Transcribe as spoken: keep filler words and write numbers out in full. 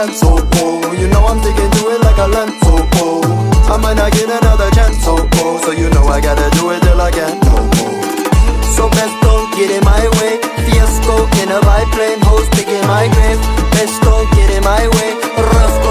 dance, oh oh. You know I'm sticking to it like a lens, oh oh. I might not get another chance, oh oh. So you know I gotta do it till I can, oh oh. So best don't get in my way. Fiasco in a biplane, hoes digging my grave. Best don't get in my way. Rough